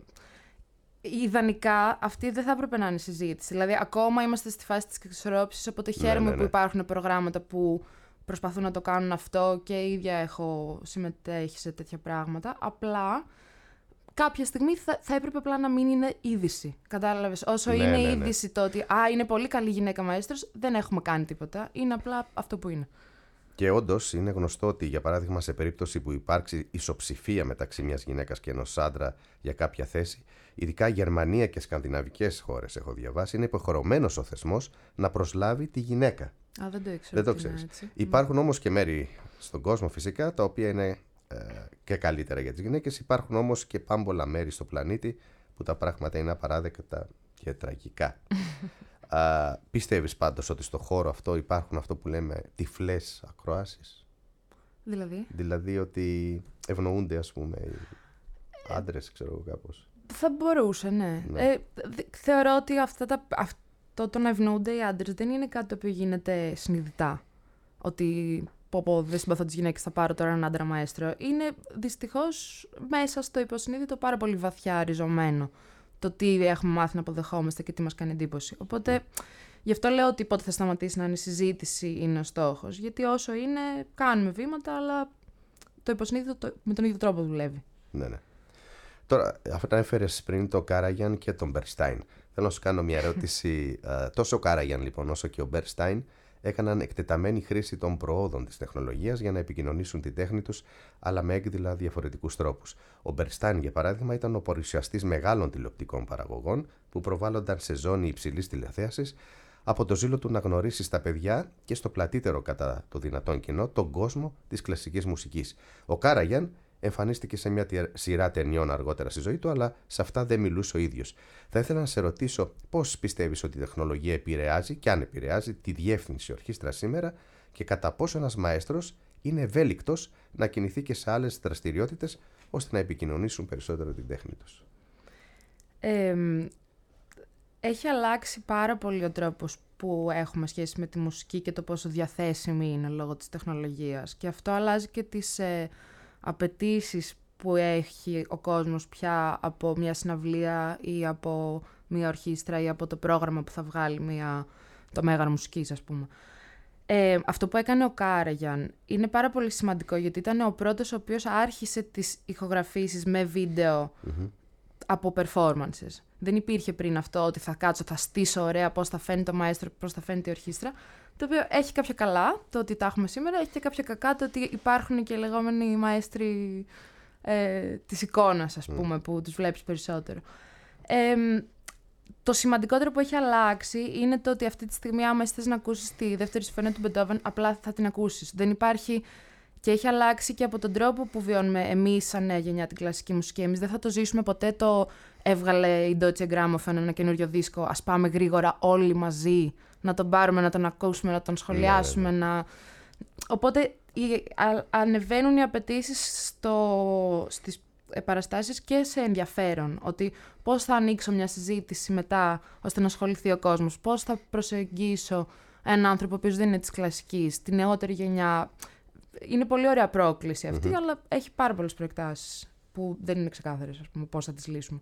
Ιδανικά αυτή δεν θα έπρεπε να είναι συζήτηση. Δηλαδή, ακόμα είμαστε στη φάση της εξισορρόπησης, οπότε χαίρομαι ναι, ναι, ναι. που υπάρχουν προγράμματα που προσπαθούν να το κάνουν αυτό και η ίδια έχω συμμετέχει σε τέτοια πράγματα. Απλά κάποια στιγμή θα, θα έπρεπε απλά να μην είναι είδηση. Κατάλαβες? Όσο ναι, είναι ναι, ναι. είδηση το ότι α, είναι πολύ καλή γυναίκα μαέστρος, δεν έχουμε κάνει τίποτα. Είναι απλά αυτό που είναι. Και όντως είναι γνωστό ότι, για παράδειγμα, σε περίπτωση που υπάρξει ισοψηφία μεταξύ μιας γυναίκας και ενός άντρα για κάποια θέση, ειδικά Γερμανία και σκανδιναβικές χώρες, έχω διαβάσει, είναι υποχρεωμένος ο θεσμός να προσλάβει τη γυναίκα. Α, δεν το ήξερα. Δεν το ξέρεις. Υπάρχουν όμως και μέρη στον κόσμο φυσικά τα οποία είναι ε, και καλύτερα για τις γυναίκες. Υπάρχουν όμως και πάμπολα μέρη στο πλανήτη που τα πράγματα είναι απαράδεκτα και τραγικά. Α, πιστεύεις πάντως ότι στο χώρο αυτό υπάρχουν αυτό που λέμε τυφλές ακροάσεις? Δηλαδή? Δηλαδή ότι ευνοούνται, ας πούμε, οι άντρες, ξέρω εγώ κάπως. Θα μπορούσε, ναι. ναι. Ε, θεωρώ ότι αυτά τα, αυτό το να ευνοούνται οι άντρες δεν είναι κάτι το οποίο γίνεται συνειδητά. Ότι πω πω δεν συμπαθώ τις γυναίκες, θα πάρω τώρα έναν άντρα μαέστρο. Είναι δυστυχώς μέσα στο υποσυνείδητο πάρα πολύ βαθιά ριζωμένο το τι έχουμε μάθει να αποδεχόμαστε και τι μας κάνει εντύπωση. Οπότε, mm. γι' αυτό λέω ότι πότε θα σταματήσει να είναι συζήτηση είναι ο στόχος. Γιατί όσο είναι, κάνουμε βήματα, αλλά το υποσυνείδητο το, με τον ίδιο τρόπο δουλεύει. Ναι, ναι. Τώρα, αυτά έφερες πριν το Κάραγιαν και τον Μπερστάιν. Θέλω να σου κάνω μια ερώτηση. Τόσο ο Κάραγιαν λοιπόν όσο και ο Μπερστάιν έκαναν εκτεταμένη χρήση των προόδων της τεχνολογίας για να επικοινωνήσουν την τέχνη τους, αλλά με έκδηλα διαφορετικούς τρόπους. Ο Μπερστάιν, για παράδειγμα, ήταν ο παρουσιαστής μεγάλων τηλεοπτικών παραγωγών που προβάλλονταν σε ζώνη υψηλής τηλεθέασης, από το ζήλο του να γνωρίσει στα παιδιά και στο πλατύτερο κατά το δυνατόν κοινό τον κόσμο της κλασικής μουσικής. Ο Κάραγιαν εμφανίστηκε σε μια σειρά ταινιών αργότερα στη ζωή του, αλλά σε αυτά δεν μιλούσε ο ίδιος. Θα ήθελα να σε ρωτήσω πώς πιστεύεις ότι η τεχνολογία επηρεάζει, και αν επηρεάζει, τη διεύθυνση ορχήστρα σήμερα και κατά πόσο ένας μαέστρος είναι ευέλικτος να κινηθεί και σε άλλες δραστηριότητες ώστε να επικοινωνήσουν περισσότερο την τέχνη τους. Ε, έχει αλλάξει πάρα πολύ ο τρόπος που έχουμε σχέση με τη μουσική και το πόσο διαθέσιμη είναι λόγω της τεχνολογίας. Και αυτό αλλάζει και τις ε, απαιτήσεις που έχει ο κόσμος πια από μια συναυλία ή από μια ορχήστρα ή από το πρόγραμμα που θα βγάλει μια, το Μέγαρο Μουσικής, ας πούμε. Ε, αυτό που έκανε ο Κάραγιαν είναι πάρα πολύ σημαντικό, γιατί ήταν ο πρώτος ο οποίος άρχισε τις ηχογραφήσεις με βίντεο mm-hmm. από performances. Δεν υπήρχε πριν αυτό ότι θα κάτσω, θα στήσω ωραία πώς θα φαίνεται το μαέστρο, πώς θα φαίνεται η ορχήστρα. Το οποίο έχει κάποια καλά, το ότι τα έχουμε σήμερα, έχει και κάποια κακά, το ότι υπάρχουν και οι λεγόμενοι μαέστροι ε, της εικόνας, ας πούμε, mm. που τους βλέπεις περισσότερο. Ε, το σημαντικότερο που έχει αλλάξει είναι το ότι αυτή τη στιγμή, άμα θες να ακούσεις τη δεύτερη συμφωνία του Μπετόβεν, απλά θα την ακούσεις. Δεν υπάρχει. Και έχει αλλάξει και από τον τρόπο που βιώνουμε εμείς σαν νέα γενιά την κλασική μουσική. Εμείς δεν θα το ζήσουμε ποτέ το έβγαλε η Deutsche Grammophon ένα καινούριο δίσκο, ας πάμε γρήγορα όλοι μαζί να τον πάρουμε, να τον ακούσουμε, να τον σχολιάσουμε. Ναι, να... Οπότε οι, α, ανεβαίνουν οι απαιτήσεις στο, στις παραστάσεις και σε ενδιαφέρον. Ότι πώς θα ανοίξω μια συζήτηση μετά ώστε να ασχοληθεί ο κόσμος, πώς θα προσεγγίσω έναν άνθρωπο ο οποίος δεν είναι της κλασικής, τη νεότερη γενιά. Είναι πολύ ωραία πρόκληση αυτή, mm-hmm. αλλά έχει πάρα πολλές προεκτάσεις που δεν είναι ξεκάθαρες, ας πούμε, πώς θα τις λύσουμε.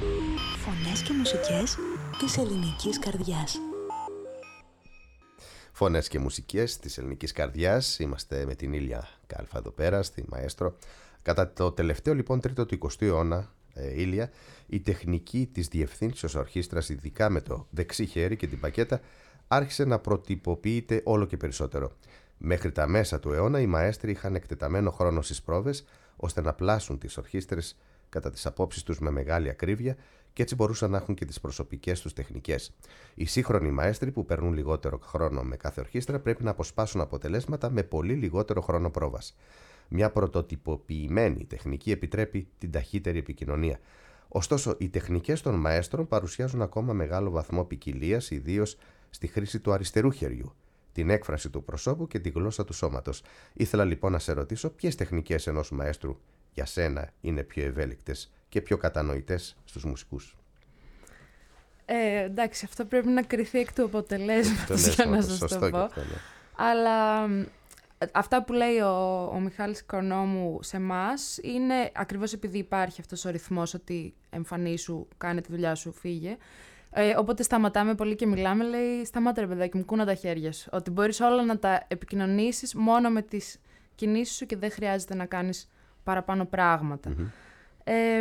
Φωνές και μουσικές της ελληνικής καρδιάς. Φωνές και μουσικές της ελληνικής καρδιάς. Είμαστε με την Ήλια Κάλφα εδώ πέρα, στη Μαέστρο. Κατά το τελευταίο λοιπόν τρίτο του εικοστού αιώνα, ε, Ήλια, η τεχνική της διευθύνσεως ορχήστρας, ειδικά με το δεξί χέρι και την πακέτα, άρχισε να προτυποποιείται όλο και περισσότερο. Μέχρι τα μέσα του αιώνα οι μαέστροι είχαν εκτεταμένο χρόνο στις πρόβες, ώστε να πλάσουν τις ορχήστρες κατά τις απόψεις τους με μεγάλη ακρίβεια και έτσι μπορούσαν να έχουν και τις προσωπικές τους τεχνικές. Οι σύγχρονοι μαέστροι που παίρνουν λιγότερο χρόνο με κάθε ορχήστρα πρέπει να αποσπάσουν αποτελέσματα με πολύ λιγότερο χρόνο πρόβας. Μια πρωτοτυποποιημένη τεχνική επιτρέπει την ταχύτερη επικοινωνία. Ωστόσο, οι τεχνικές των μαέστρων παρουσιάζουν ακόμα μεγάλο βαθμό ποικιλίας, ιδίως στη χρήση του αριστερού χεριού, την έκφραση του προσώπου και τη γλώσσα του σώματος. Ήθελα λοιπόν να σε ρωτήσω ποιες τεχνικές ενός μαέστρου για σένα είναι πιο ευέλικτες και πιο κατανοητές στους μουσικούς. Ε, εντάξει, αυτό πρέπει να κριθεί εκ του αποτελέσματος για να σας το πω. Αυτό, ναι. Αλλά αυτά που λέει ο, ο Μιχάλης Οικονόμου σε εμάς είναι ακριβώς επειδή υπάρχει αυτός ο ρυθμός ότι εμφανίσου, κάνε τη δουλειά σου, φύγε. Ε, οπότε σταματάμε πολύ και μιλάμε, λέει σταμάτα ρε παιδάκι μου, κούνα τα χέρια σου. Ότι μπορείς όλα να τα επικοινωνήσεις μόνο με τις κινήσεις σου και δεν χρειάζεται να κάνεις παραπάνω πράγματα. Mm-hmm. Ε,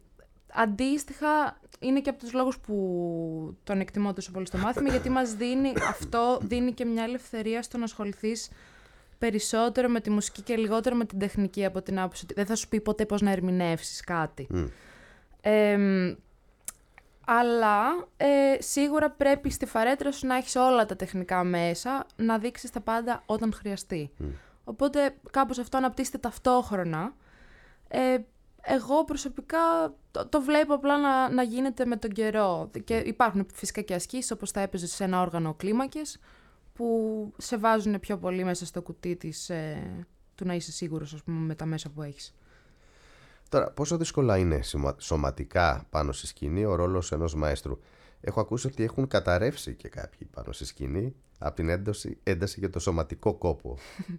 αντίστοιχα, είναι και από τους λόγους που τον εκτιμώ τόσο πολύ στο μάθημα, γιατί μας δίνει, αυτό δίνει και μια ελευθερία στο να ασχοληθείς περισσότερο με τη μουσική και λιγότερο με την τεχνική, από την άποψη ότι δεν θα σου πει ποτέ πώς να ερμηνεύσεις κάτι. Mm. Ε, αλλά ε, σίγουρα πρέπει στη φαρέτρα σου να έχεις όλα τα τεχνικά μέσα, να δείξεις τα πάντα όταν χρειαστεί. Mm. Οπότε κάπως αυτό αναπτύσσεται ταυτόχρονα. Ε, εγώ προσωπικά το, το βλέπω απλά να, να γίνεται με τον καιρό. Και υπάρχουν φυσικά και ασκήσεις, όπως θα έπαιζες σε ένα όργανο κλίμακες, που σε βάζουν πιο πολύ μέσα στο κουτί της, ε, του να είσαι σίγουρος, ας πούμε, με τα μέσα που έχεις. Τώρα, πόσο δύσκολα είναι σωματικά πάνω στη σκηνή ο ρόλος ενός μαέστρου? Έχω ακούσει ότι έχουν καταρρεύσει και κάποιοι πάνω στη σκηνή από την ένταση, ένταση για το σωματικό κόπο.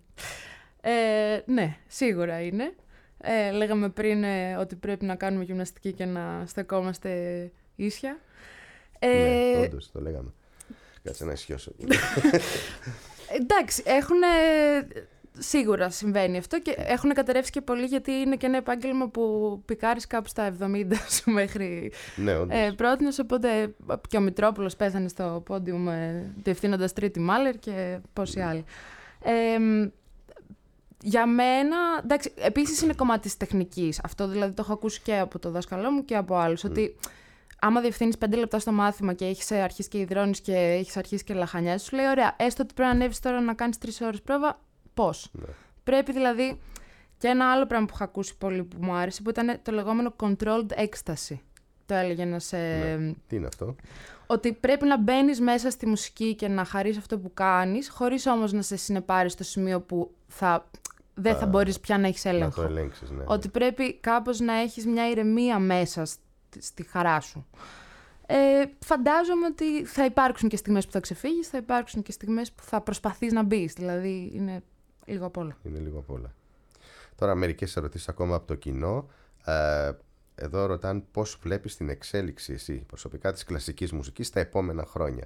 ε, ναι, σίγουρα είναι. Ε, λέγαμε πριν ε, ότι πρέπει να κάνουμε γυμναστική και να στεκόμαστε ίσια. Ε, ναι, όντως, το λέγαμε. Κάτσε να ισιώσω. Εντάξει, έχουν... Σίγουρα συμβαίνει αυτό και έχουν καταρρεύσει και πολύ, γιατί είναι και ένα επάγγελμα που πικάρεις κάπου στα εβδομήντα σου μέχρι ναι, ε, πρότινος, οπότε και ο Μητρόπουλος πέθανε στο πόντιουμ ε, διευθύνοντας τρίτη Μάλερ και πόσοι άλλοι. Ε, για μένα, εντάξει, επίσης είναι κομμάτι της τεχνικής. Αυτό δηλαδή το έχω ακούσει και από το δάσκαλό μου και από άλλους, mm. ότι άμα διευθύνεις πέντε λεπτά στο μάθημα και έχεις αρχίσει και υδρώνεις και έχεις αρχίσει και λαχανιάζεις, σου λέει ωραία, έστω ότι πρέπει να ανέβεις τώρα να κάνεις τρεις ώρες πρόβα. Πώς. Ναι. Πρέπει δηλαδή. Και ένα άλλο πράγμα που είχα ακούσει πολύ που μου άρεσε, που ήταν το λεγόμενο controlled ecstasy. Το έλεγε να σε. Ναι. Τι είναι αυτό? Ότι πρέπει να μπαίνεις μέσα στη μουσική και να χαρείς αυτό που κάνεις, χωρίς όμως να σε συνεπάρεις στο σημείο που θα... δεν θα μπορείς πια να έχεις έλεγχο. Να το ελέγξεις, ναι. Ότι πρέπει κάπως να έχεις μια ηρεμία μέσα στη χαρά σου. Ε, φαντάζομαι ότι θα υπάρξουν και στιγμές που θα ξεφύγεις, θα υπάρξουν και στιγμές που θα προσπαθείς να μπεις. Δηλαδή είναι λίγο απ' όλα. Είναι λίγο απ' όλα. Τώρα μερικές ερωτήσεις ακόμα από το κοινό. Ε, εδώ ρωτάνε πώς βλέπεις την εξέλιξη εσύ προσωπικά της κλασικής μουσικής στα επόμενα χρόνια.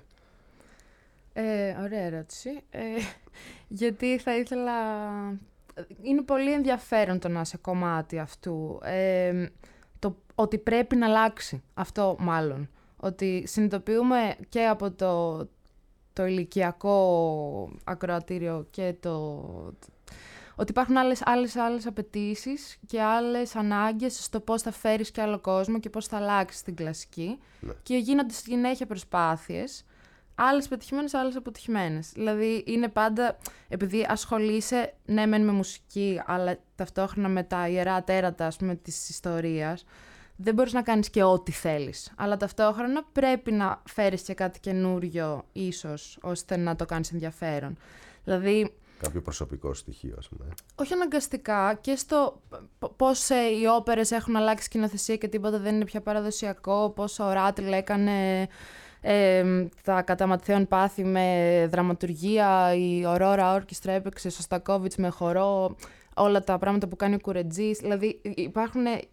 Ε, ωραία ερώτηση. Ε, γιατί θα ήθελα... Είναι πολύ ενδιαφέρον το να είσαι κομμάτι αυτού. Ε, το, ότι πρέπει να αλλάξει αυτό μάλλον. Ότι συνειδητοποιούμε και από το, το ηλικιακό ακροατήριο και το... ότι υπάρχουν άλλες, άλλες, άλλες απαιτήσεις και άλλες ανάγκες στο πώς θα φέρεις και άλλο κόσμο και πώς θα αλλάξεις την κλασική. Ναι. Και γίνονται στη συνέχεια προσπάθειες, άλλες πετυχημένες, άλλες αποτυχημένες. Δηλαδή είναι πάντα, επειδή ασχολείσαι ναι μεν με μουσική, αλλά ταυτόχρονα με τα ιερά τέρατα, ας πούμε, της ιστορίας, δεν μπορείς να κάνεις και ό,τι θέλεις. Αλλά ταυτόχρονα πρέπει να φέρεις και κάτι καινούριο ίσως, ώστε να το κάνεις ενδιαφέρον. Δηλαδή... Κάποιο προσωπικό στοιχείο, ας πούμε. Όχι αναγκαστικά, και στο πώς ε, οι όπερες έχουν αλλάξει σκηνοθεσία και τίποτα δεν είναι πια παραδοσιακό, πώς ο Ράτλ έκανε ε, τα κατά ματθαίων πάθη με δραματουργία, η Ορόρα Όρκιστρα έπαιξε Σωστακόβιτς με χορό, όλα τα πράγματα που κάνει ο Κουρετζής. Δηλαδή υπάρχουν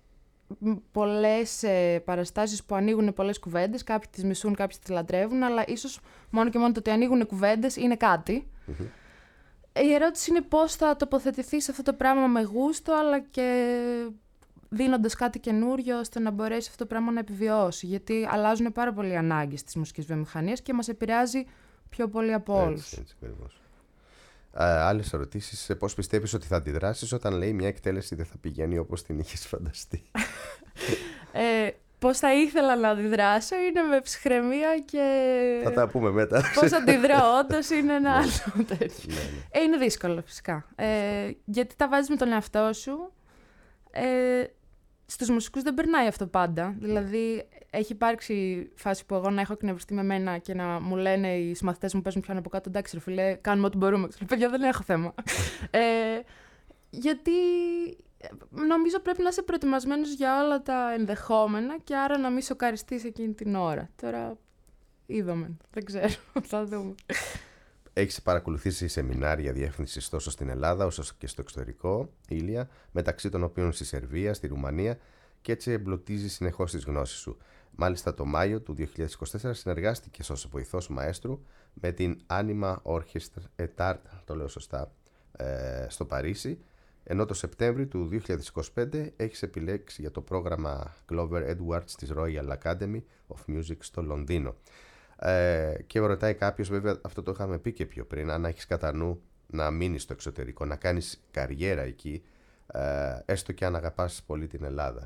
πολλές ε, παραστάσεις που ανοίγουν πολλές κουβέντες. Κάποιοι τις μισούν, κάποιοι τις λατρεύουν, αλλά ίσως μόνο και μόνο το ότι ανοίγουν κουβέντες είναι κάτι. Mm-hmm. Η ερώτηση είναι πώς θα τοποθετηθείς σε αυτό το πράγμα με γούστο, αλλά και δίνοντας κάτι καινούριο, ώστε να μπορέσει αυτό το πράγμα να επιβιώσει. Γιατί αλλάζουν πάρα πολύ οι ανάγκες της μουσικής βιομηχανίας και μας επηρεάζει πιο πολύ από όλους. Έτσι, έτσι, ακριβώς. Άλλες ερωτήσεις. Πώς πιστεύεις ότι θα αντιδράσεις όταν λέει μια εκτέλεση δεν θα πηγαίνει όπως την είχες φανταστεί? ε, πώς θα ήθελα να αντιδράσω είναι με ψυχραιμία και... Θα τα πούμε μετά. Πώς αντιδράω όντως είναι ένα άλλο τέτοιο. ε, είναι δύσκολο φυσικά. Ε, γιατί τα βάζεις με τον εαυτό σου. Ε, στους μουσικούς δεν περνάει αυτό πάντα. Δηλαδή, έχει υπάρξει φάση που εγώ να έχω εκνευριστεί με μένα και να μου λένε οι συμμαθητές μου παίζουν πιο από κάτω. Εντάξει, ρε φίλε, κάνουμε ό,τι μπορούμε. Ξέρω, παιδιά, δεν έχω θέμα. ε, γιατί νομίζω πρέπει να είσαι προετοιμασμένος για όλα τα ενδεχόμενα και άρα να μην σοκαριστείς εκείνη την ώρα. Τώρα, είδαμε. Δεν ξέρω. Θα δούμε. Έχεις παρακολουθήσει σεμινάρια διεύθυνσης τόσο στην Ελλάδα όσο και στο εξωτερικό, Ήλια, μεταξύ των οποίων στη Σερβία, στη Ρουμανία, και έτσι εμπλουτίζεις συνεχώς τις γνώσεις σου. Μάλιστα, το Μάιο του δύο χιλιάδες είκοσι τέσσερα συνεργάστηκες ως βοηθός μαέστρου με την Anima Orchestra et Art, το λέω σωστά, ε, στο Παρίσι, ενώ το Σεπτέμβριο του δύο χιλιάδες είκοσι πέντε έχεις επιλέξει για το πρόγραμμα Glover Edwards της Royal Academy of Music στο Λονδίνο. Ε, και ρωτάει κάποιος, βέβαια αυτό το είχαμε πει και πιο πριν, αν έχεις κατά νου να μείνεις στο εξωτερικό, να κάνεις καριέρα εκεί, ε, έστω και αν αγαπάς πολύ την Ελλάδα.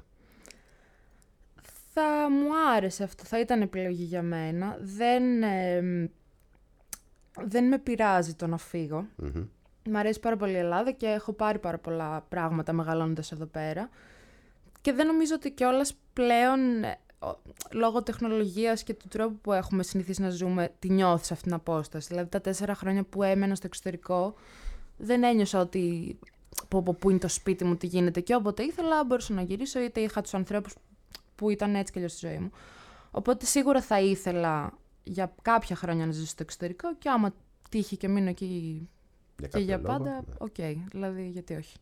Θα μου άρεσε αυτό, θα ήταν επιλογή για μένα. Δεν, ε, δεν με πειράζει το να φύγω. Mm-hmm. Μ' αρέσει πάρα πολύ η Ελλάδα και έχω πάρει πάρα πολλά πράγματα μεγαλώνοντας εδώ πέρα. Και δεν νομίζω ότι κιόλας πλέον, λόγω τεχνολογίας και του τρόπου που έχουμε συνηθίσει να ζούμε, τη νιώθεις αυτήν την απόσταση. Δηλαδή τα τέσσερα χρόνια που έμενα στο εξωτερικό, δεν ένιωσα ότι πω, πω, πού είναι το σπίτι μου, τι γίνεται, και όποτε ήθελα μπορούσα να γυρίσω, είτε είχα τους ανθρώπους που ήταν έτσι κι αλλιώς στη ζωή μου. Οπότε σίγουρα θα ήθελα για κάποια χρόνια να ζήσω στο εξωτερικό και άμα τύχει και μείνω εκεί για και για λόγο, πάντα, οκ, ναι. Okay, δηλαδή γιατί όχι.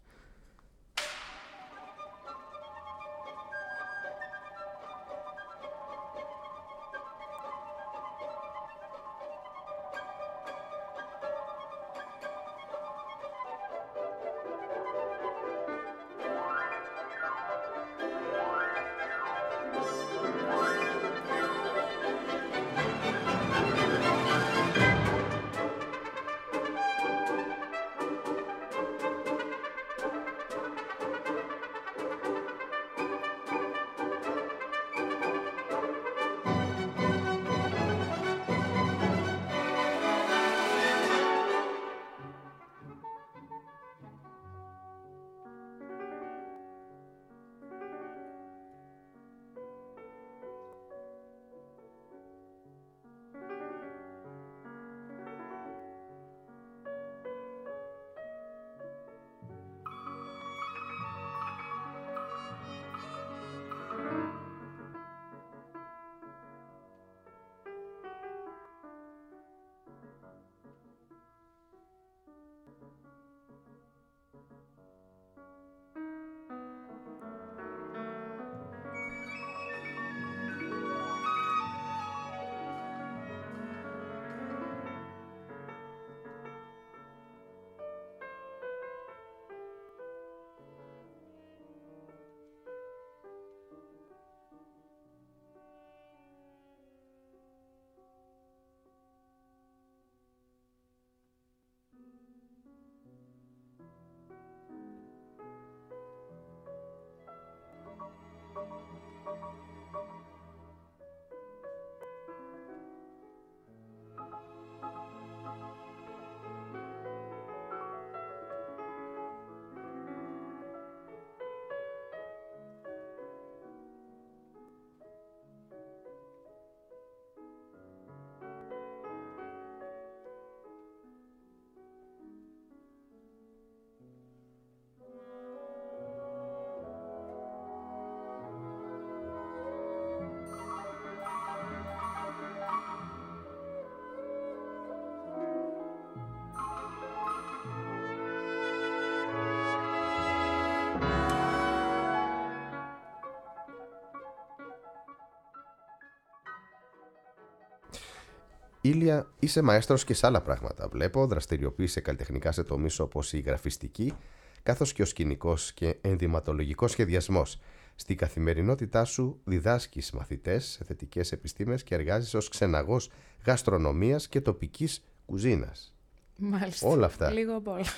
Ήλια, είσαι μαέστρος και σε άλλα πράγματα. Βλέπω, δραστηριοποιείσαι καλλιτεχνικά σε τομείς όπως η γραφιστική, καθώς και ο σκηνικός και ενδυματολογικός σχεδιασμός. Στη καθημερινότητά σου διδάσκεις μαθητές σε θετικές επιστήμες και εργάζεσαι ως ξεναγός γαστρονομίας και τοπικής κουζίνας. Μάλιστα. Όλα αυτά. Λίγο απ' όλα.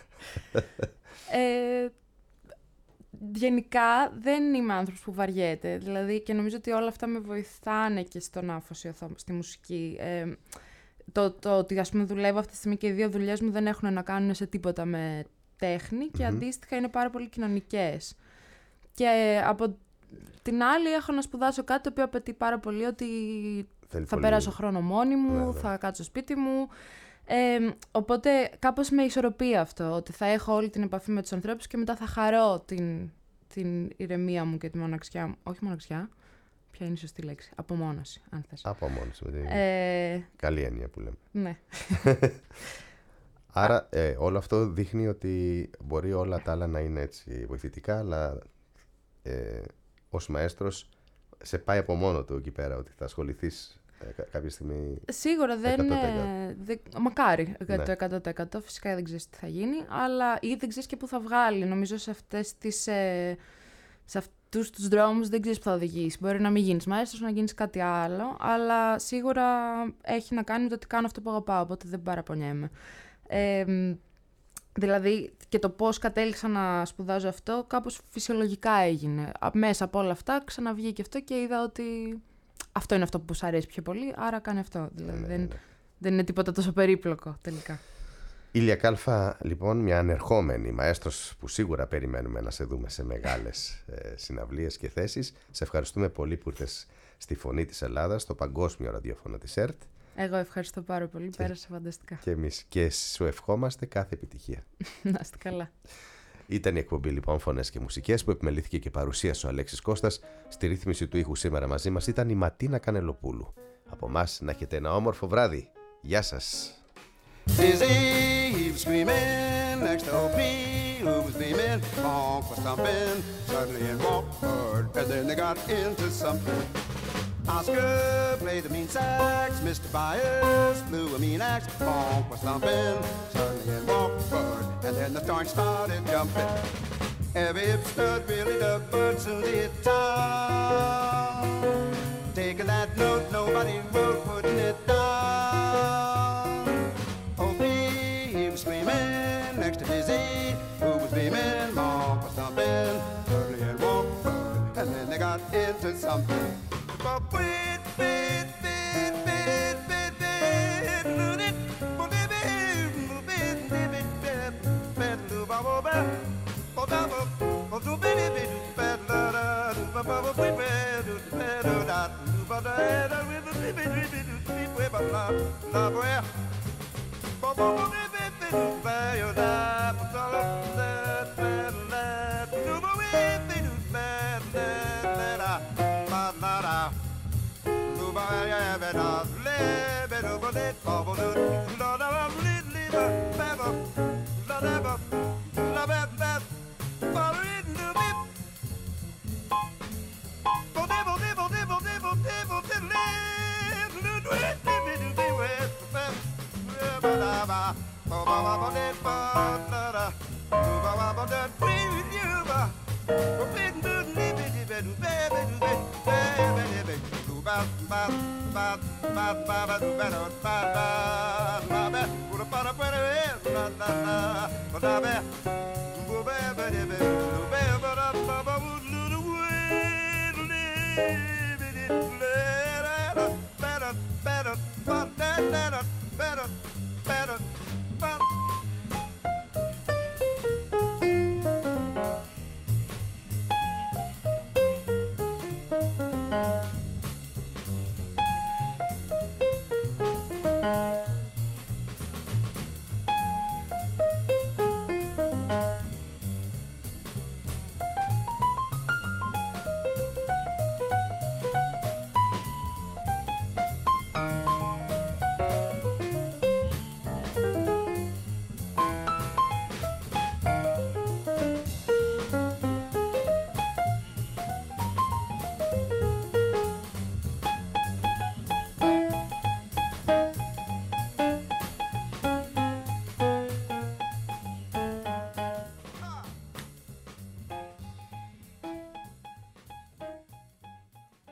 ε, γενικά δεν είμαι άνθρωπος που βαριέται. Δηλαδή, και νομίζω ότι όλα αυτά με βοηθάνε και στο να αφοσιωθώ στη μουσική. Ε, το, το ότι ας πούμε δουλεύω αυτή τη στιγμή και οι δύο δουλειές μου δεν έχουν να κάνουν σε τίποτα με τέχνη και mm-hmm. αντίστοιχα είναι πάρα πολύ κοινωνικές. Και από την άλλη έχω να σπουδάσω κάτι το οποίο απαιτεί πάρα πολύ ότι Θέλει θα πολύ... περάσω χρόνο μόνη μου, ναι, ναι. θα κάτσω σπίτι μου. Ε, οπότε κάπως με ισορροπεί αυτό, ότι θα έχω όλη την επαφή με τους ανθρώπους και μετά θα χαρώ την, την ηρεμία μου και τη μοναξιά μου. Όχι μοναξιά, ποια είναι η σωστή λέξη, απομόνωση, αν θες. Απομόνωση, με την ε... καλή έννοια που λέμε. Ναι. Άρα ε, όλο αυτό δείχνει ότι μπορεί όλα τα άλλα να είναι έτσι βοηθητικά, αλλά ε, ως μαέστρος σε πάει από μόνο του εκεί πέρα, ότι θα ασχοληθείς ε, κάποια στιγμή. Σίγουρα δεν είναι. Δε, μακάρι ναι. το εκατό τοις εκατό. Φυσικά δεν ξέρεις τι θα γίνει, αλλά ή δεν ξέρεις και πού θα βγάλει. Νομίζω σε, αυτές τις, ε, σε αυτούς τους δρόμους δεν ξέρεις που θα οδηγήσει. Μπορεί να μην γίνεις μαέστρος, να γίνεις κάτι άλλο, αλλά σίγουρα έχει να κάνει με το ότι κάνω αυτό που αγαπάω, οπότε δεν παραπονιέμαι. Ε, δηλαδή και το πώς κατέληξα να σπουδάζω αυτό κάπως φυσιολογικά έγινε. Μέσα από όλα αυτά ξαναβγήκε αυτό και είδα ότι αυτό είναι αυτό που σου αρέσει πιο πολύ, άρα κάνε αυτό. Δηλαδή ναι, δεν, ναι. δεν είναι τίποτα τόσο περίπλοκο τελικά. Ήλια Κάλφα, λοιπόν, μια ανερχόμενη μαέστρος που σίγουρα περιμένουμε να σε δούμε σε μεγάλες ε, συναυλίες και θέσεις. Σε ευχαριστούμε πολύ που ήρθες στη Φωνή της Ελλάδας, στο παγκόσμιο ραδιόφωνο της ΕΡΤ. Εγώ ευχαριστώ πάρα πολύ, και, πέρασε φανταστικά. Και εμείς. Και σου ευχόμαστε κάθε επιτυχία. Να είστε καλά. Ήταν η εκπομπή λοιπόν Φωνές και Μουσικές που επιμελήθηκε και παρουσίασε ο Αλέξης Κώστας. Στη ρύθμιση του ήχου σήμερα μαζί μας ήταν η Ματίνα Κανελοπούλου. Από εμάς να έχετε ένα όμορφο βράδυ. Γεια σας. Oscar played the mean sax, Mister Byers blew a mean axe, Bonk was thumping, suddenly in walked Bud, and then the thorn started jumping. Every hip stood really dug, but soon they hit town. Taking that note, nobody wrote, putting it down. Opie, he was screaming next to Dizzy, who was beaming, Bonk was thumping, suddenly in walked Bud, and then they got into something. But wait, wait, wait, wait, wait, wait, wait, ba